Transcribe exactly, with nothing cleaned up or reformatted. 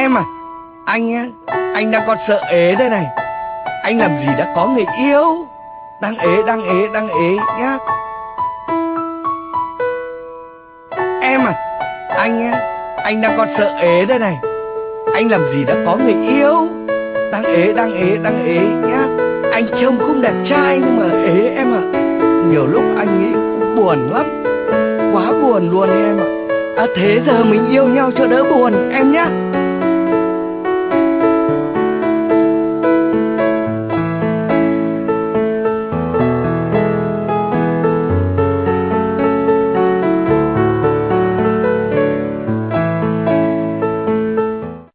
Em à, anh á, anh đang còn sợ ế đây này. Anh làm gì đã có người yêu. Đang ế, đang ế, đang ế nhá. Em à, anh á, anh đang còn sợ ế đây này. Anh làm gì đã có người yêu. Đang ế, đang ế, đang ế nhá. Anh trông cũng đẹp trai nhưng mà ế em ạ. Nhiều lúc anh nghĩ cũng buồn lắm. Quá buồn luôn em ạ. À thế giờ mình yêu nhau cho đỡ buồn em nhá.